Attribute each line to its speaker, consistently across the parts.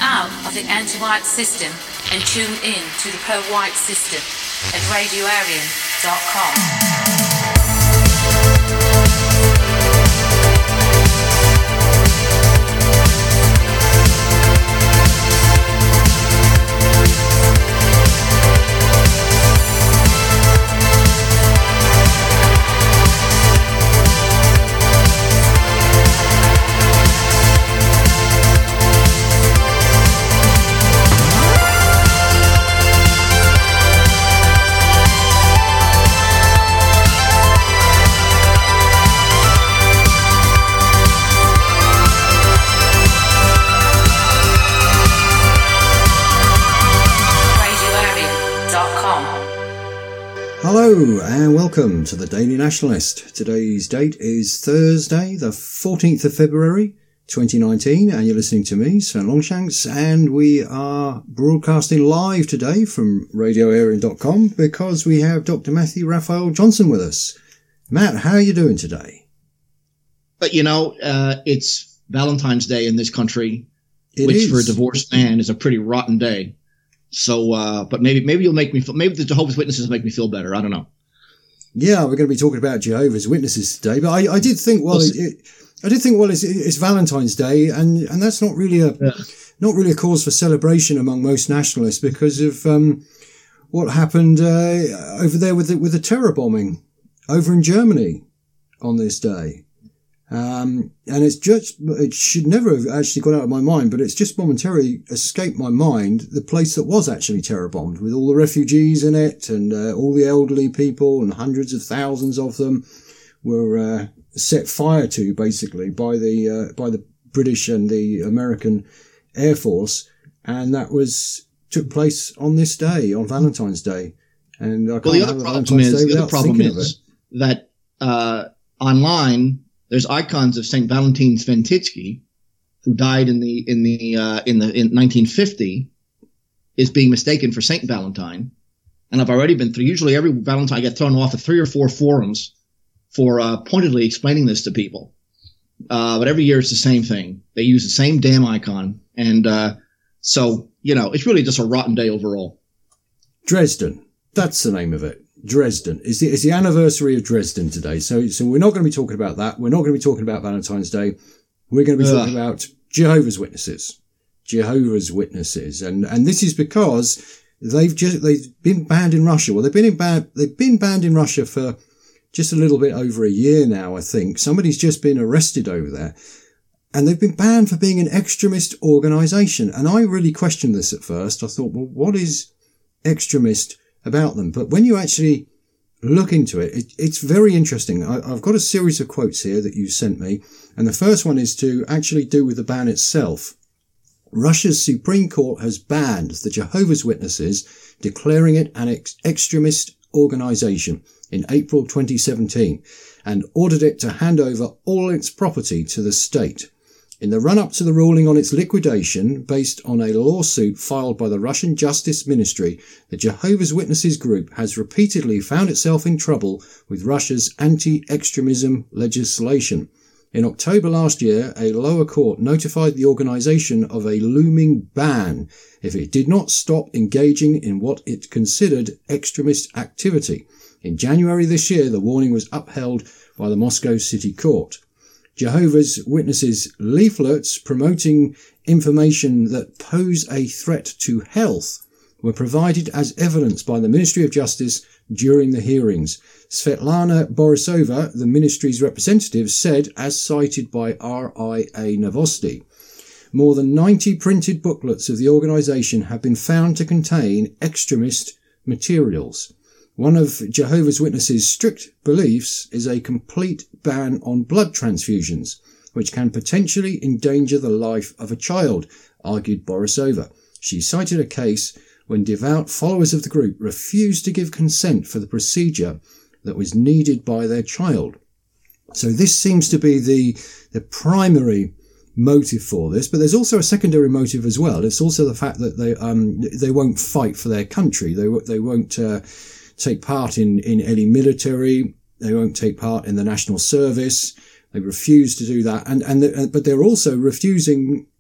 Speaker 1: out of the anti-white system and tune in to the pro-white system at radioarian.com.
Speaker 2: Hello and welcome to the Daily Nationalist. Today's date is Thursday, the 14th of February 2019, and you're listening to me, Sven Longshanks, and we are broadcasting live today from radioarian.com because we have Dr. Matthew Raphael Johnson with us. Matt, how are you doing today?
Speaker 3: But it's Valentine's Day in this country, which for a divorced man is a pretty rotten day. So, but maybe you'll make me feel, maybe the Jehovah's Witnesses make me feel better. I don't know.
Speaker 2: Yeah, we're going to be talking about Jehovah's Witnesses today, but I did think, it's Valentine's Day, and that's not really a cause for celebration among most nationalists because of what happened over there with the terror bombing over in Germany on this day. And it should never have actually got out of my mind, but it's just momentarily escaped my mind, the place that was actually terror bombed with all the refugees in it and all the elderly people, and hundreds of thousands of them were set fire to basically by the British and the American Air Force, and that took place on this day, on Valentine's Day. And I can't have a Valentine's Day without thinking of it.
Speaker 3: That online there's icons of St. Valentin Sventitsky, who died in 1950, is being mistaken for Saint Valentine. And I've already been through, usually every Valentine I get thrown off of 3 or 4 forums for pointedly explaining this to people. But every year it's the same thing. They use the same damn icon. And so, it's really just a rotten day overall.
Speaker 2: Dresden. That's the name of it. Dresden. It's the anniversary of Dresden today. So we're not going to be talking about that. We're not going to be talking about Valentine's Day. We're going to be talking about Jehovah's Witnesses. Jehovah's Witnesses. And this is because they've been banned in Russia. Well, they've been banned in Russia for just a little bit over a year now, I think. Somebody's just been arrested over there. And they've been banned for being an extremist organization. And I really questioned this at first. I thought, well, what is extremist about them? But when you actually look into it, it's very interesting. I've got a series of quotes here that you sent me, and the first one is to actually do with the ban itself. Russia's Supreme Court has banned the Jehovah's Witnesses, declaring it an extremist organization in April 2017, and ordered it to hand over all its property to the state. In the run-up to the ruling on its liquidation, based on a lawsuit filed by the Russian Justice Ministry, the Jehovah's Witnesses group has repeatedly found itself in trouble with Russia's anti-extremism legislation. In October last year, a lower court notified the organization of a looming ban if it did not stop engaging in what it considered extremist activity. In January this year, the warning was upheld by the Moscow City Court. Jehovah's Witnesses leaflets promoting information that pose a threat to health were provided as evidence by the Ministry of Justice during the hearings. Svetlana Borisova, the ministry's representative, said, as cited by RIA Novosti, more than 90 printed booklets of the organisation have been found to contain extremist materials. One of Jehovah's Witnesses' strict beliefs is a complete ban on blood transfusions, which can potentially endanger the life of a child, argued Borisova. She cited a case when devout followers of the group refused to give consent for the procedure that was needed by their child. So this seems to be the primary motive for this, but there's also a secondary motive as well. It's also the fact that they won't fight for their country. They won't take part in any military. They won't take part in the national service. They refuse to do that, but they're also refusing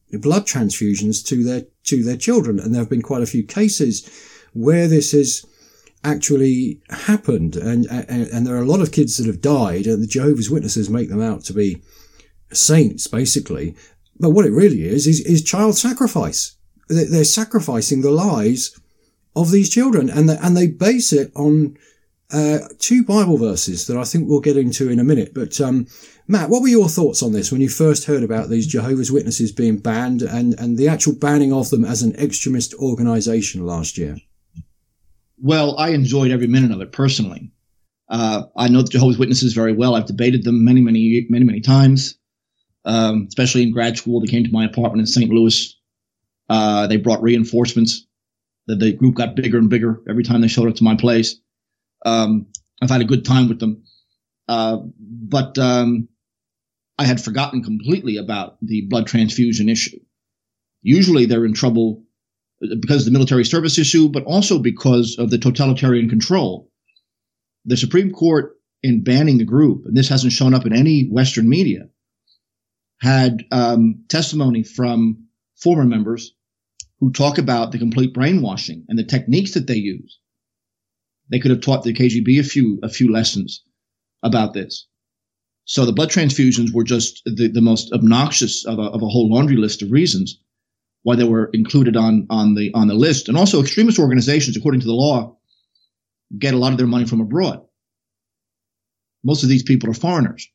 Speaker 2: blood transfusions to their children. And there have been quite a few cases where this has actually happened. And there are a lot of kids that have died, and the Jehovah's Witnesses make them out to be saints, basically. But what it really is child sacrifice. They're sacrificing the lives of these children, and they base it on two Bible verses that I think we'll get into in a minute. But Matt, what were your thoughts on this when you first heard about these Jehovah's Witnesses being banned and the actual banning of them as an extremist organisation last year?
Speaker 3: Well, I enjoyed every minute of it personally. I know the Jehovah's Witnesses very well. I've debated them many times, especially in grad school. They came to my apartment in St. Louis. They brought reinforcements. The group got bigger and bigger every time they showed up to my place. I've had a good time with them. But I had forgotten completely about the blood transfusion issue. Usually they're in trouble because of the military service issue, but also because of the totalitarian control. The Supreme Court, in banning the group, and this hasn't shown up in any Western media, had testimony from former members who talk about the complete brainwashing and the techniques that they use. They could have taught the KGB a few lessons about this. So the blood transfusions were just the most obnoxious of a whole laundry list of reasons why they were included on the list. And also extremist organizations, according to the law, get a lot of their money from abroad. Most of these people are foreigners.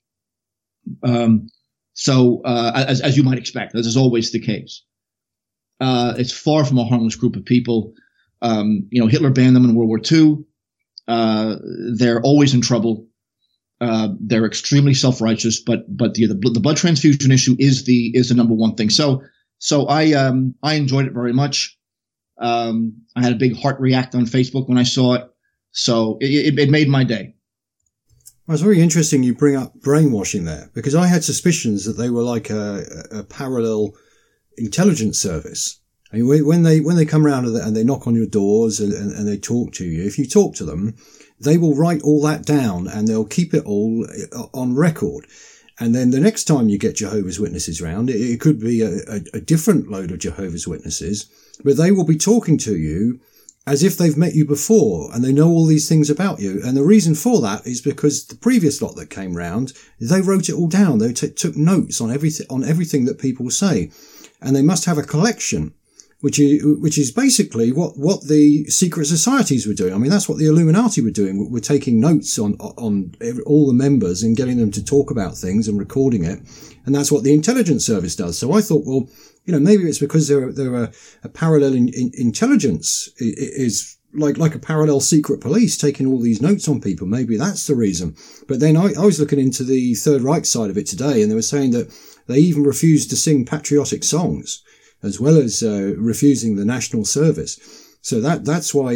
Speaker 3: So as you might expect, as is always the case. It's far from a harmless group of people. Hitler banned them in World War II. They're always in trouble. They're extremely self-righteous, but the blood transfusion issue is the number one thing. So I enjoyed it very much. I had a big heart react on Facebook when I saw it. So it made my day.
Speaker 2: Well, it's very interesting you bring up brainwashing there, because I had suspicions that they were like a parallel intelligence service. I mean, when they come around and they knock on your doors and they talk to you, if you talk to them, they will write all that down and they'll keep it all on record. And then the next time you get Jehovah's Witnesses round, it could be a different load of Jehovah's Witnesses, but they will be talking to you as if they've met you before and they know all these things about you. And the reason for that is because the previous lot that came round, they wrote it all down. They took notes on everything that people say. And they must have a collection, which is basically what the secret societies were doing. I mean, that's what the Illuminati were doing. We're taking notes on all the members and getting them to talk about things and recording it. And that's what the intelligence service does. So I thought, well, maybe it's because they're a parallel intelligence is like a parallel secret police taking all these notes on people. Maybe that's the reason. But then I was looking into the Third Reich side of it today, and they were saying that they even refused to sing patriotic songs, as well as refusing the national service. So that's why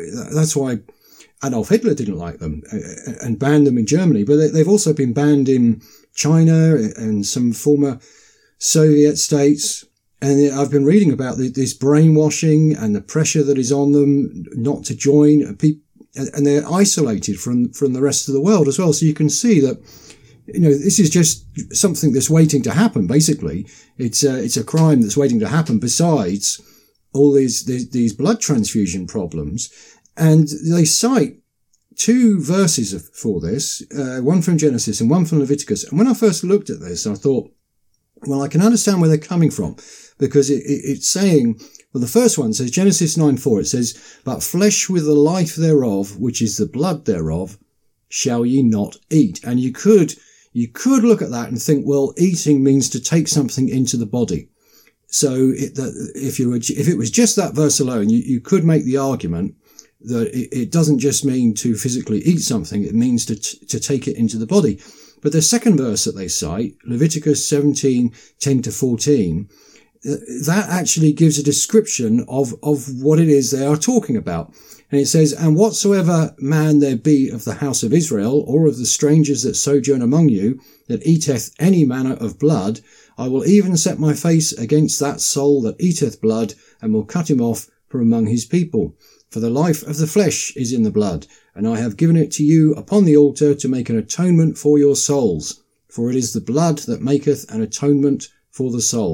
Speaker 2: Adolf Hitler didn't like them and banned them in Germany. But they've also been banned in China and some former Soviet states. And I've been reading about this brainwashing and the pressure that is on them not to join. And they're isolated from the rest of the world as well. So you can see that, this is just something that's waiting to happen, basically. It's a crime that's waiting to happen besides all these blood transfusion problems. And they cite two verses for this, one from Genesis and one from Leviticus. And when I first looked at this, I thought, well, I can understand where they're coming from, because it's saying, well, the first one says, Genesis 9:4, it says, but flesh with the life thereof, which is the blood thereof, shall ye not eat. And you could look at that and think, well, eating means to take something into the body. So if it was just that verse alone, you could make the argument that it doesn't just mean to physically eat something, it means to take it into the body. But the second verse that they cite, Leviticus 17:10-14, that actually gives a description of what it is they are talking about. And it says, and whatsoever man there be of the house of Israel, or of the strangers that sojourn among you, that eateth any manner of blood, I will even set my face against that soul that eateth blood, and will cut him off from among his people. For the life of the flesh is in the blood, and I have given it to you upon the altar to make an atonement for your souls. For it is the blood that maketh an atonement for the soul.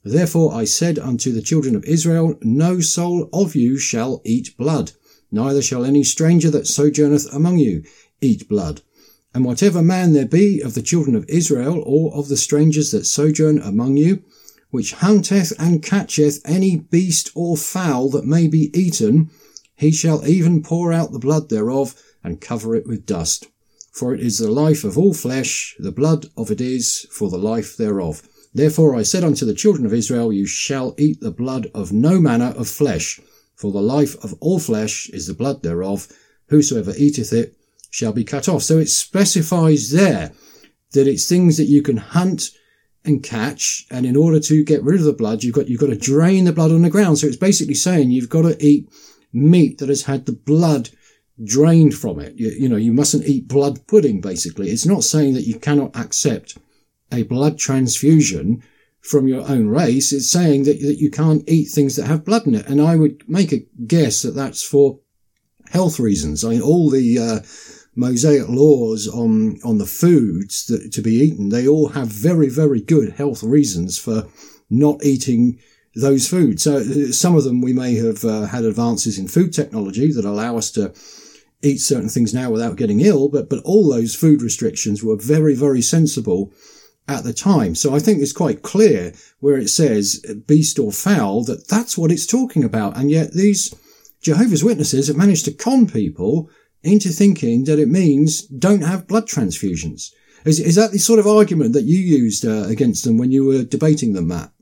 Speaker 2: Therefore I said unto the children of Israel, no soul of you shall eat blood, neither shall any stranger that sojourneth among you eat blood. And whatever man there be of the children of Israel, or of the strangers that sojourn among you, which hunteth and catcheth any beast or fowl that may be eaten, he shall even pour out the blood thereof, and cover it with dust. For it is the life of all flesh, the blood of it is for the life thereof. Therefore I said unto the children of Israel, you shall eat the blood of no manner of flesh, for the life of all flesh is the blood thereof. Whosoever eateth it shall be cut off. So it specifies there that it's things that you can hunt and catch, and in order to get rid of the blood, you've got to drain the blood on the ground. So it's basically saying you've got to eat meat that has had the blood drained from it. You mustn't eat blood pudding, basically. It's not saying that you cannot accept a blood transfusion from your own race. It's saying that you can't eat things that have blood in it. And I would make a guess that that's for health reasons. I mean, all the Mosaic laws on the foods that to be eaten, they all have very, very good health reasons for not eating those foods. So some of them we may have had advances in food technology that allow us to eat certain things now without getting ill, but all those food restrictions were very, very sensible at the time. So I think it's quite clear where it says beast or fowl that that's what it's talking about. And yet these Jehovah's Witnesses have managed to con people into thinking that it means don't have blood transfusions. Is that the sort of argument that you used against them when you were debating them, Matt?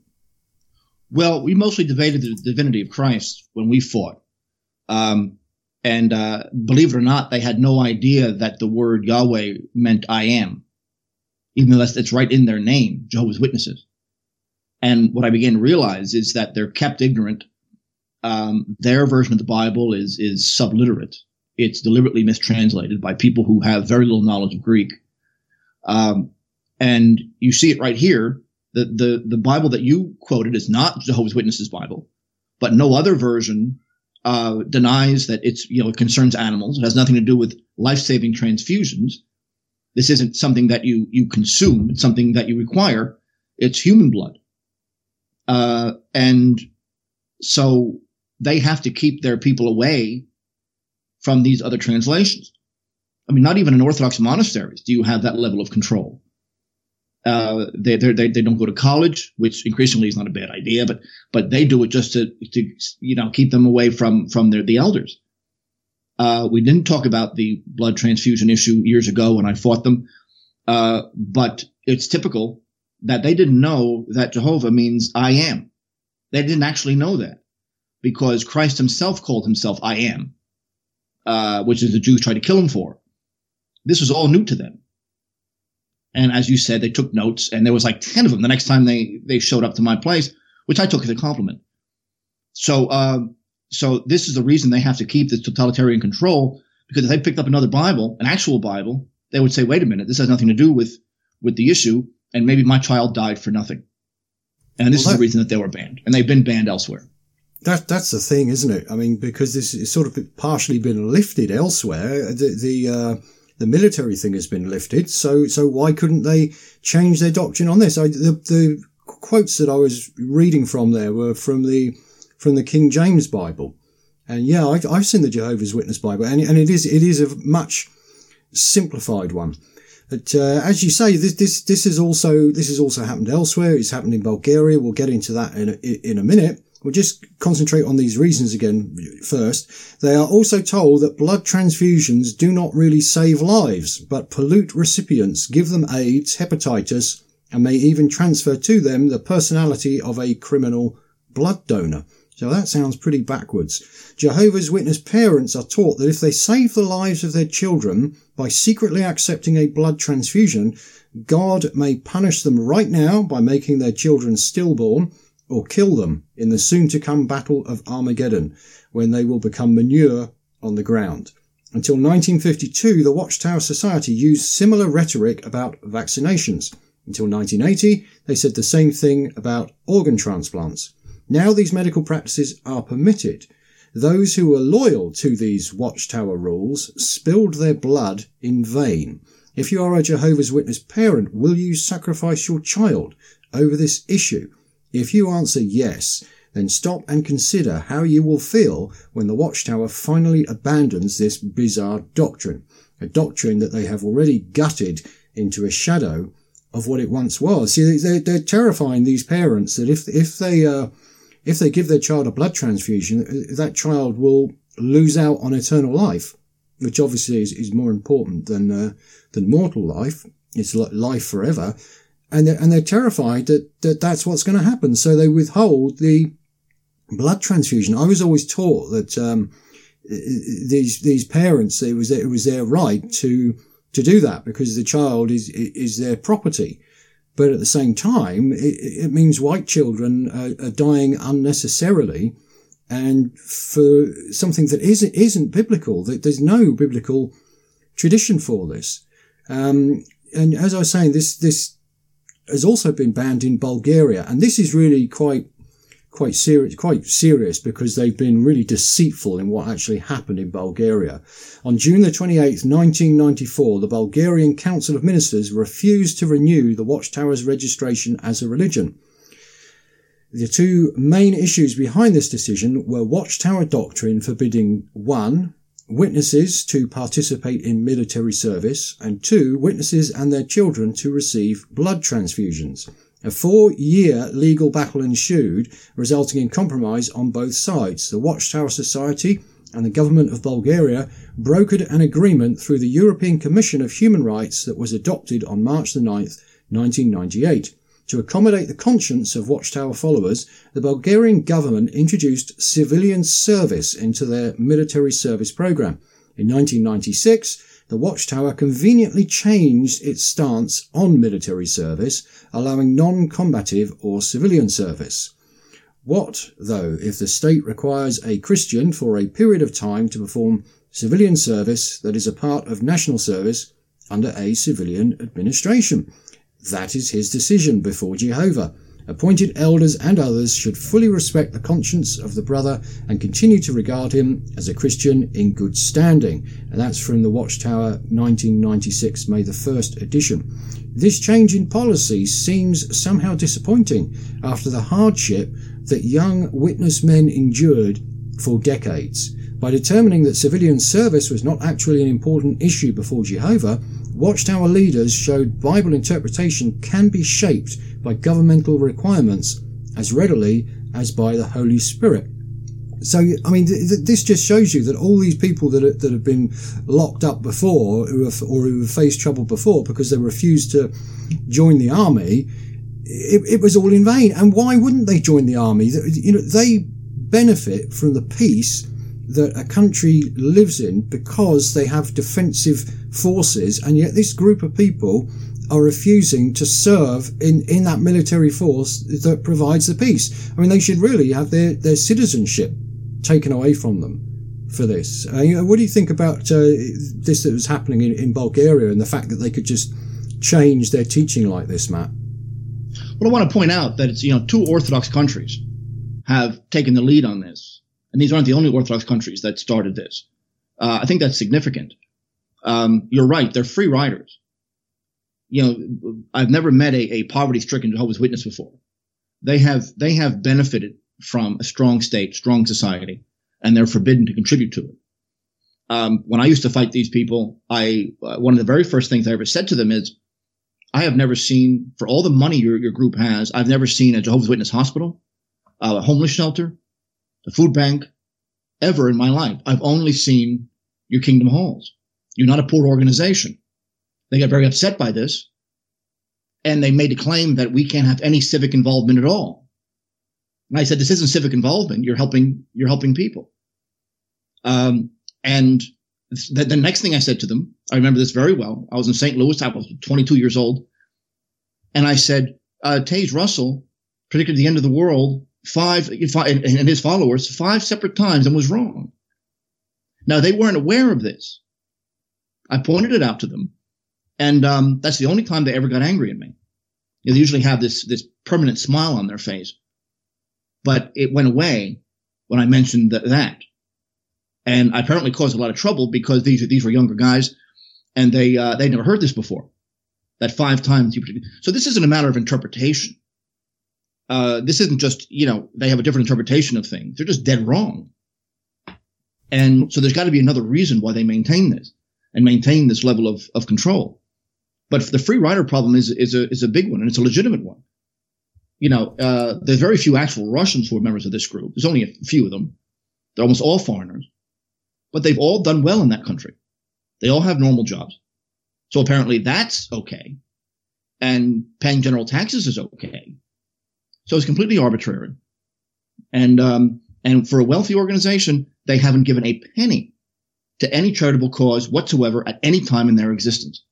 Speaker 3: Well, we mostly debated the divinity of Christ when we fought. And believe it or not, they had no idea that the word Yahweh meant I am, even though it's right in their name, Jehovah's Witnesses. And what I began to realize is that they're kept ignorant. Their version of the Bible is subliterate. It's deliberately mistranslated by people who have very little knowledge of Greek. And you see it right here. The Bible that you quoted is not Jehovah's Witnesses' Bible, but no other version denies that it concerns animals. It has nothing to do with life-saving transfusions. This isn't something that you consume. It's something that you require. It's human blood. And so they have to keep their people away from these other translations. I mean, not even in Orthodox monasteries do you have that level of control. They don't go to college, which increasingly is not a bad idea, but they do it just to keep them away from the elders. We didn't talk about the blood transfusion issue years ago when I fought them, but it's typical that they didn't know that Jehovah means I am. They didn't actually know that because Christ himself called himself I am, which is the Jews tried to kill him for. This was all new to them. And as you said, they took notes, and there was like 10 of them the next time they showed up to my place, which I took as a compliment. So this is the reason they have to keep this totalitarian control, because if they picked up another Bible, an actual Bible, they would say, wait a minute, this has nothing to do with the issue, and maybe my child died for nothing. And this is the reason that they were banned, and they've been banned elsewhere.
Speaker 2: That's the thing, isn't it? I mean, because this is sort of partially been lifted elsewhere. The military thing has been lifted, so why couldn't they change their doctrine on this? The quotes that I was reading from there were from the King James Bible, and yeah, I've seen the Jehovah's Witness Bible, and it is a much simplified one. But as you say, this has also happened elsewhere. It's happened in Bulgaria. We'll get into that in a minute. We'll just concentrate on these reasons again first. They are also told that blood transfusions do not really save lives, but pollute recipients, give them AIDS, hepatitis, and may even transfer to them the personality of a criminal blood donor. So that sounds pretty backwards. Jehovah's Witness parents are taught that if they save the lives of their children by secretly accepting a blood transfusion, God may punish them right now by making their children stillborn, or kill them in the soon-to-come battle of Armageddon, when they will become manure on the ground. Until 1952, the Watchtower Society used similar rhetoric about vaccinations. Until 1980, they said the same thing about organ transplants. Now these medical practices are permitted. Those who were loyal to these Watchtower rules spilled their blood in vain. If you are a Jehovah's Witness parent, will you sacrifice your child over this issue? If you answer yes, then stop and consider how you will feel when the Watchtower finally abandons this bizarre doctrine, a doctrine that they have already gutted into a shadow of what it once was. See, they're terrifying these parents that if they give their child a blood transfusion, that child will lose out on eternal life, which obviously is more important than mortal life. It's like life forever. And they're terrified that that's what's going to happen. So they withhold the blood transfusion. I was always taught that, these parents, it was their right to do that because the child is their property. But at the same time, it means white children are dying unnecessarily and for something that isn't biblical. There's no biblical tradition for this. And as I was saying, this has also been banned in Bulgaria. And this is really quite serious because they've been really deceitful in what actually happened in Bulgaria. On June the 28th, 1994, the Bulgarian Council of Ministers refused to renew the Watchtower's registration as a religion. The two main issues behind this decision were Watchtower doctrine forbidding 1. Witnesses to participate in military service, and 2. Witnesses and their children to receive blood transfusions. A 4-year legal battle ensued, resulting in compromise on both sides. The Watchtower Society and the government of Bulgaria brokered an agreement through the European Commission of Human Rights that was adopted on March the 9th, 1998. To accommodate the conscience of Watchtower followers, the Bulgarian government introduced civilian service into their military service program. In 1996, the Watchtower conveniently changed its stance on military service, allowing non-combative or civilian service. What, though, if the state requires a Christian for a period of time to perform civilian service that is a part of national service under a civilian administration? That is his decision before Jehovah. Appointed elders and others should fully respect the conscience of the brother and continue to regard him as a Christian in good standing. And that's from the Watchtower 1996, May the 1st edition. This change in policy seems somehow disappointing after the hardship that young witness men endured for decades. By determining that civilian service was not actually an important issue before Jehovah, Watchtower leaders showed Bible interpretation can be shaped by governmental requirements as readily as by the Holy Spirit. So, I mean, this just shows you that all these people that have been locked up before, who have faced trouble before because they refused to join the army, it was all in vain. And why wouldn't they join the army? You know, they benefit from the peace that a country lives in because they have defensive forces, and yet this group of people are refusing to serve in that military force that provides the peace. I mean, they should really have their citizenship taken away from them for this. What do you think about this that was happening in Bulgaria and the fact that they could just change their teaching like this, Matt?
Speaker 3: Well, I want to point out that it's, two Orthodox countries have taken the lead on this. And these aren't the only Orthodox countries that started this. I think that's significant. You're right. They're free riders. I've never met a poverty-stricken Jehovah's Witness before. They have benefited from a strong state, strong society, and they're forbidden to contribute to it. When I used to fight these people, one of the very first things I ever said to them is, I have never seen, for all the money your group has, I've never seen a Jehovah's Witness hospital, a homeless shelter, the food bank, ever in my life. I've only seen your Kingdom Halls. You're not a poor organization. They got very upset by this, and they made a claim that we can't have any civic involvement at all. And I said, this isn't civic involvement. You're helping people. And the next thing I said to them, I remember this very well. I was in St. Louis. I was 22 years old. And I said, Tage Russell predicted the end of the world and his followers 5 separate times and was wrong. Now, they weren't aware of this. I pointed it out to them, and that's the only time they ever got angry at me. They usually have this permanent smile on their face, but it went away when I mentioned that. And I apparently caused a lot of trouble because these were younger guys, and they never heard this before. That 5 times. So this isn't a matter of interpretation. this isn't just, they have a different interpretation of things. They're just dead wrong. And so there's got to be another reason why they maintain this and maintain this level of control. But the free rider problem is a big one, and it's a legitimate one. There's very few actual Russians who are members of this group. There's only a few of them. They're almost all foreigners. But they've all done well in that country. They all have normal jobs. So apparently that's okay. And paying general taxes is okay. So it's completely arbitrary. And for a wealthy organization, they haven't given a penny to any charitable cause whatsoever at any time in their existence.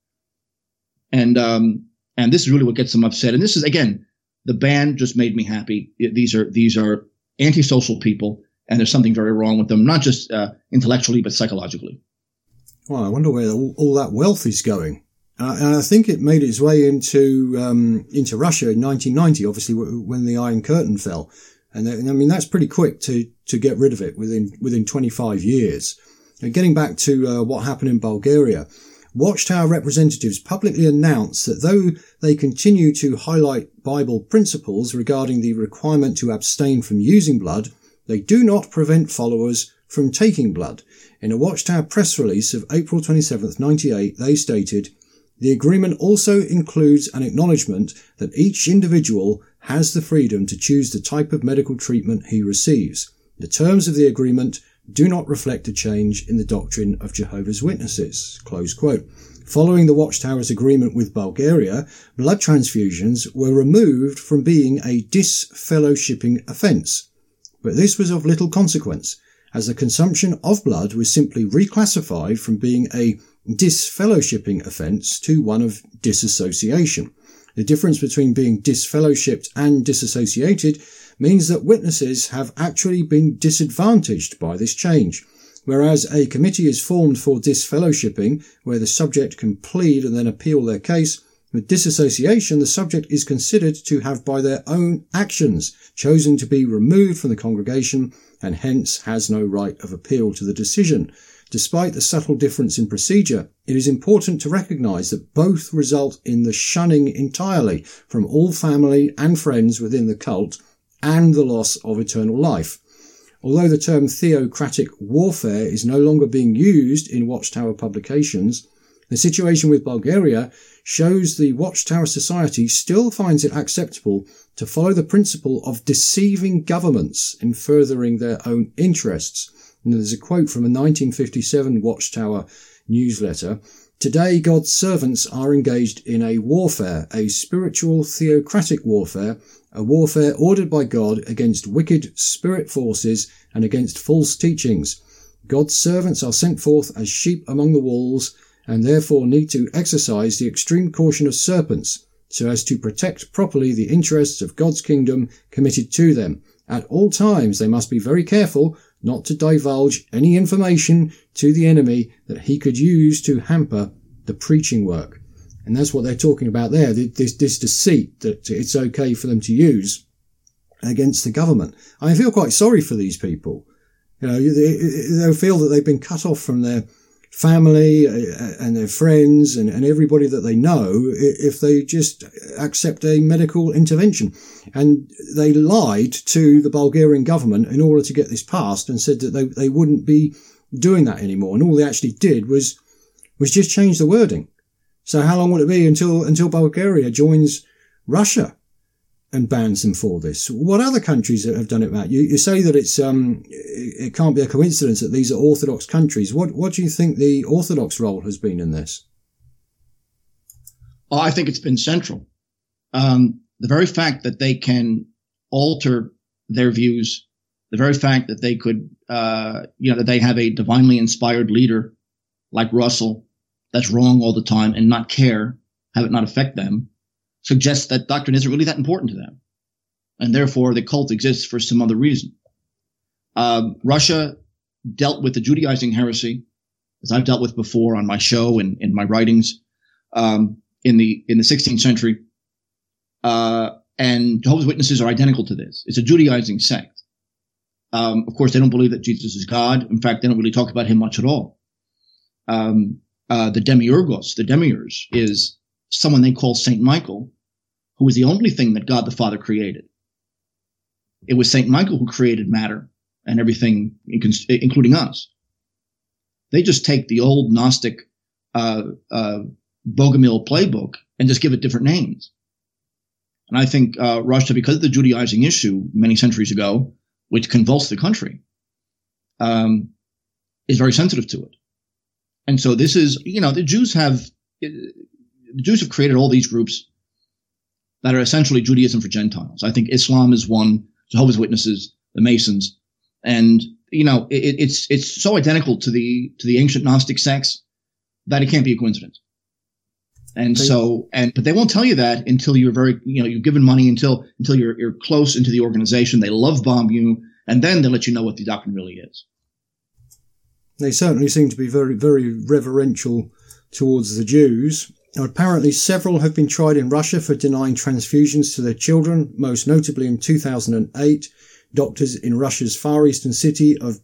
Speaker 3: And this is really what gets them upset. And this is, again, the ban just made me happy. These are antisocial people, and there's something very wrong with them, not just intellectually, but psychologically.
Speaker 2: Well, I wonder where all that wealth is going. And I think it made its way into Russia in 1990, obviously, when the Iron Curtain fell. And I mean, that's pretty quick to get rid of it within 25 years. And getting back to what happened in Bulgaria, Watchtower representatives publicly announced that though they continue to highlight Bible principles regarding the requirement to abstain from using blood, they do not prevent followers from taking blood. In a Watchtower press release of April 27, 98, they stated, "The agreement also includes an acknowledgement that each individual has the freedom to choose the type of medical treatment he receives. The terms of the agreement do not reflect a change in the doctrine of Jehovah's Witnesses." Close quote. Following the Watchtower's agreement with Bulgaria, blood transfusions were removed from being a disfellowshipping offence. But this was of little consequence, as the consumption of blood was simply reclassified from being a disfellowshipping offence to one of disassociation. The difference between being disfellowshipped and disassociated means that witnesses have actually been disadvantaged by this change. Whereas a committee is formed for disfellowshipping, where the subject can plead and then appeal their case, with disassociation, the subject is considered to have by their own actions chosen to be removed from the congregation and hence has no right of appeal to the decision. Despite the subtle difference in procedure, it is important to recognise that both result in the shunning entirely from all family and friends within the cult and the loss of eternal life. Although the term theocratic warfare is no longer being used in Watchtower publications, the situation with Bulgaria shows the Watchtower Society still finds it acceptable to follow the principle of deceiving governments in furthering their own interests. And there's a quote from a 1957 Watchtower newsletter. "Today, God's servants are engaged in a warfare, a spiritual theocratic warfare, a warfare ordered by God against wicked spirit forces and against false teachings. God's servants are sent forth as sheep among the wolves and therefore need to exercise the extreme caution of serpents so as to protect properly the interests of God's kingdom committed to them. At all times, they must be very careful not to divulge any information to the enemy that he could use to hamper the preaching work." And that's what they're talking about there, this deceit that it's okay for them to use against the government. I feel quite sorry for these people. They feel that they've been cut off from their family and their friends and everybody that they know if they just accept a medical intervention. And they lied to the Bulgarian government in order to get this passed and said that they wouldn't be doing that anymore. And all they actually did was just change the wording. So how long will it be until Bulgaria joins Russia and bans them for this? What other countries have done it, Matt? You say that it can't be a coincidence that these are Orthodox countries. What do you think the Orthodox role has been in this?
Speaker 3: Oh, I think it's been central. The very fact that they can alter their views, the very fact that they could, that they have a divinely inspired leader like Russell that's wrong all the time and not care, have it not affect them, suggests that doctrine isn't really that important to them. And therefore, the cult exists for some other reason. Russia dealt with the Judaizing heresy, as I've dealt with before on my show and in my writings, in the 16th century. And Jehovah's Witnesses are identical to this. It's a Judaizing sect. Of course, they don't believe that Jesus is God. In fact, they don't really talk about him much at all. The Demiurgos, the Demiurge, is someone they call Saint Michael, who is the only thing that God the Father created. It was St. Michael who created matter and everything, including us. They just take the old Gnostic Bogomil playbook and just give it different names. And I think Russia, because of the Judaizing issue many centuries ago, which convulsed the country, is very sensitive to it. And so this is, the Jews have created all these groups that are essentially Judaism for Gentiles. I think Islam is one, Jehovah's Witnesses, the Masons, and it's so identical to the ancient Gnostic sects that it can't be a coincidence. And but they won't tell you that until you're you've given money, until you're close into the organization. They love bomb you, and then they let you know what the doctrine really is.
Speaker 2: They certainly seem to be very, very reverential towards the Jews. Now, apparently, several have been tried in Russia for denying transfusions to their children, most notably in 2008. Doctors in Russia's far eastern city of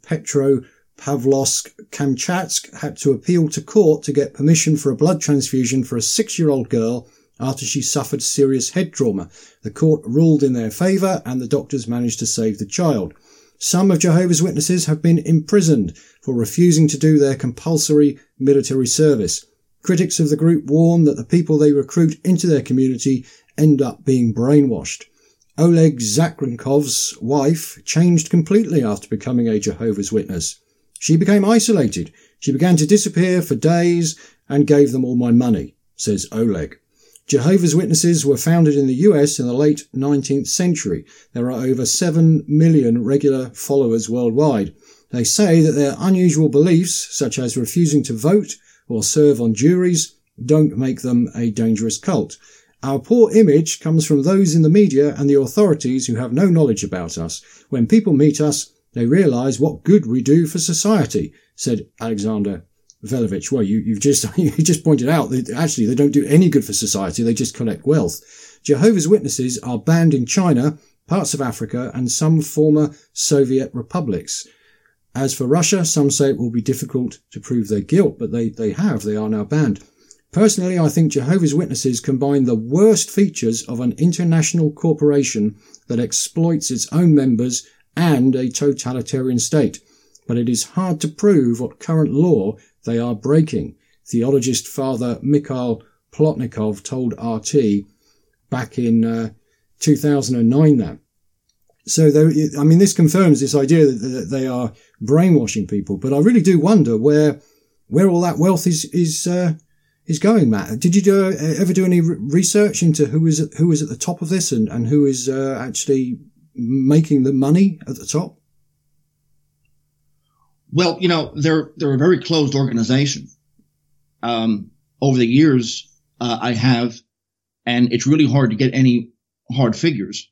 Speaker 2: Petropavlovsk-Kamchatsk had to appeal to court to get permission for a blood transfusion for a 6-year-old girl after she suffered serious head trauma. The court ruled in their favour and the doctors managed to save the child. Some of Jehovah's Witnesses have been imprisoned for refusing to do their compulsory military service. Critics of the group warn that the people they recruit into their community end up being brainwashed. Oleg Zakrenkov's wife changed completely after becoming a Jehovah's Witness. She became isolated. She began to disappear for days and gave them all my money, says Oleg. Jehovah's Witnesses were founded in the US in the late 19th century. There are over 7 million regular followers worldwide. They say that their unusual beliefs, such as refusing to vote or serve on juries, don't make them a dangerous cult. Our poor image comes from those in the media and the authorities who have no knowledge about us. When people meet us, they realise what good we do for society, said Alexander Velevich. Well, you just pointed out that actually they don't do any good for society, they just collect wealth. Jehovah's Witnesses are banned in China, parts of Africa and some former Soviet republics. As for Russia, some say it will be difficult to prove their guilt, but they are now banned. Personally, I think Jehovah's Witnesses combine the worst features of an international corporation that exploits its own members and a totalitarian state. But it is hard to prove what current law they are breaking. Theologist Father Mikhail Plotnikov told RT back in 2009 now. So, this confirms this idea that they are brainwashing people. But I really do wonder where all that wealth is going, Matt. Did you ever do any research into who is at the top of this and who is actually making the money at the top?
Speaker 3: Well, they're a very closed organization. Over the years, I have, and it's really hard to get any hard figures.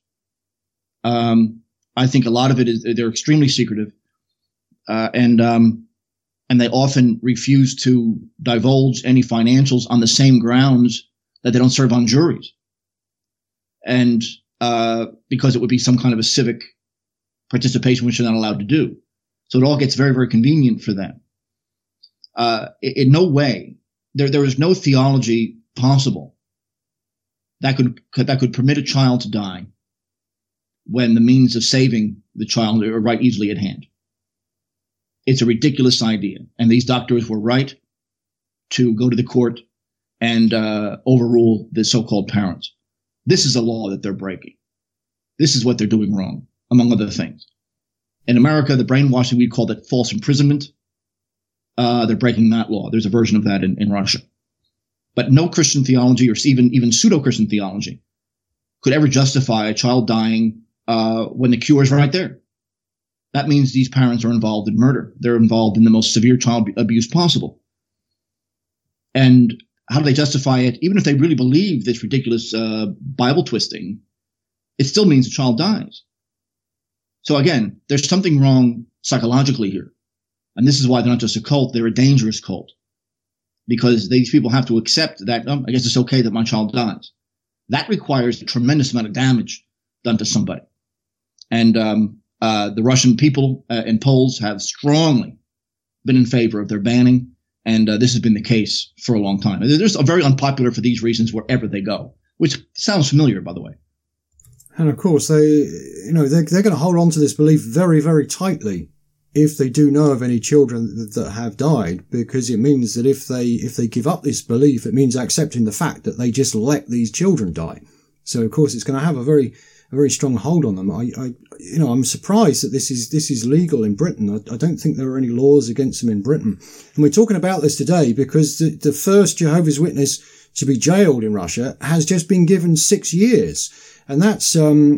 Speaker 3: I think a lot of it is they're extremely secretive, and they often refuse to divulge any financials on the same grounds that they don't serve on juries, and because it would be some kind of a civic participation which they're not allowed to do. So it all gets very, very convenient for them. In no way there is no theology possible that could permit a child to die when the means of saving the child are right easily at hand. It's a ridiculous idea. And these doctors were right to go to the court and overrule the so-called parents. This is a law that they're breaking. This is what they're doing wrong, among other things. In America, the brainwashing, we call that false imprisonment. They're breaking that law. There's a version of that in Russia. But no Christian theology or even pseudo-Christian theology could ever justify a child dying when the cure is right there. That means these parents are involved in murder. They're involved in the most severe child abuse possible. And how do they justify it? Even if they really believe this ridiculous Bible twisting, it still means the child dies. So again, there's something wrong psychologically here. And this is why they're not just a cult, they're a dangerous cult. Because these people have to accept that, I guess it's okay that my child dies. That requires a tremendous amount of damage done to somebody. And the Russian people and Poles have strongly been in favor of their banning, and this has been the case for a long time. They're very unpopular for these reasons wherever they go, which sounds familiar, by the way.
Speaker 2: And of course, they're going to hold on to this belief very, very tightly if they do know of any children that have died, because it means that if they give up this belief, it means accepting the fact that they just let these children die. So of course, it's going to have a very strong hold on them. I'm surprised that this is legal in Britain. I don't think there are any laws against them in Britain. And we're talking about this today because the first Jehovah's Witness to be jailed in Russia has just been given 6 years. And that's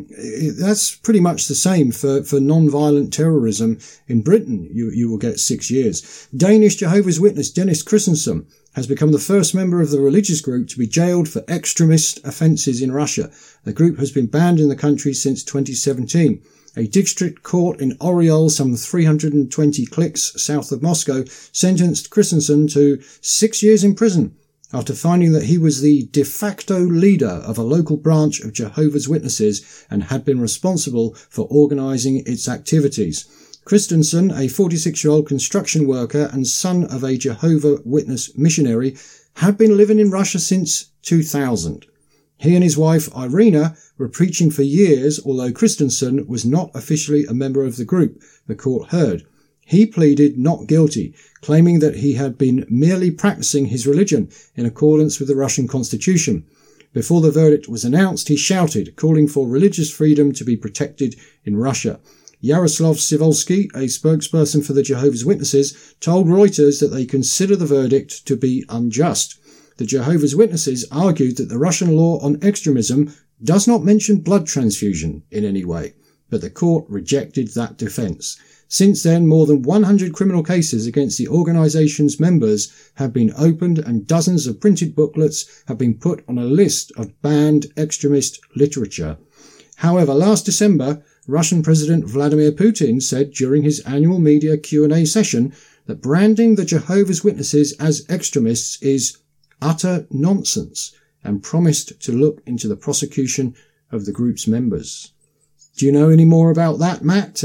Speaker 2: pretty much the same for non-violent terrorism in Britain. You will get 6 years. Danish Jehovah's Witness Dennis Christensen has become the first member of the religious group to be jailed for extremist offences in Russia. The group has been banned in the country since 2017. A district court in Oryol, some 320 clicks south of Moscow, sentenced Christensen to 6 years in prison after finding that he was the de facto leader of a local branch of Jehovah's Witnesses and had been responsible for organising its activities. Christensen, a 46-year-old construction worker and son of a Jehovah's Witness missionary, had been living in Russia since 2000. He and his wife, Irina, were preaching for years, although Christensen was not officially a member of the group, the court heard. He pleaded not guilty, claiming that he had been merely practicing his religion in accordance with the Russian constitution. Before the verdict was announced, he shouted, calling for religious freedom to be protected in Russia. Yaroslav Sivolsky, a spokesperson for the Jehovah's Witnesses, told Reuters that they consider the verdict to be unjust. The Jehovah's Witnesses argued that the Russian law on extremism does not mention blood transfusion in any way, but the court rejected that defence. Since then, more than 100 criminal cases against the organisation's members have been opened and dozens of printed booklets have been put on a list of banned extremist literature. However, last December, Russian President Vladimir Putin said during his annual media Q&A session that branding the Jehovah's Witnesses as extremists is utter nonsense and promised to look into the prosecution of the group's members. Do you know any more about that, Matt?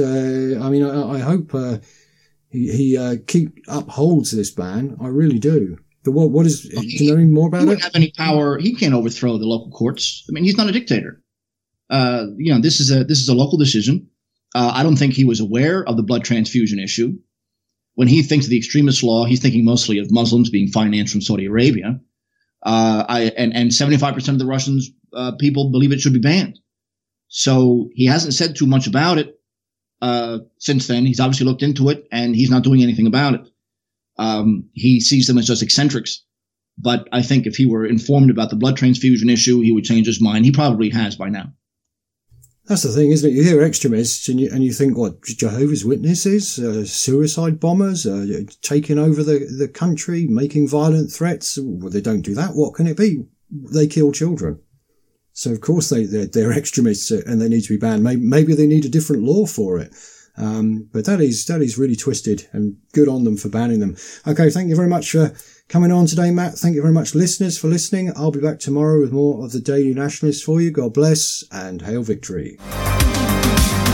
Speaker 2: I hope he upholds this ban. I really do. But do you know any more about it?
Speaker 3: He wouldn't have any power. He can't overthrow the local courts. I mean, he's not a dictator. This is a local decision. I don't think he was aware of the blood transfusion issue. When he thinks of the extremist law, he's thinking mostly of Muslims being financed from Saudi Arabia. And 75% of the Russian people believe it should be banned. So he hasn't said too much about it since then. He's obviously looked into it, and he's not doing anything about it. He sees them as just eccentrics. But I think if he were informed about the blood transfusion issue, he would change his mind. He probably has by now.
Speaker 2: That's the thing, isn't it? You hear extremists and you think, what, Jehovah's Witnesses, suicide bombers, taking over the country, making violent threats. Well, they don't do that. What can it be? They kill children. So, of course, they're extremists and they need to be banned. Maybe they need a different law for it. But that is really twisted, and good on them for banning them. Okay, thank you very much for coming on today, Matt. Thank you very much, listeners, for listening. I'll be back tomorrow with more of the Daily Nationalist for you. God bless and hail victory.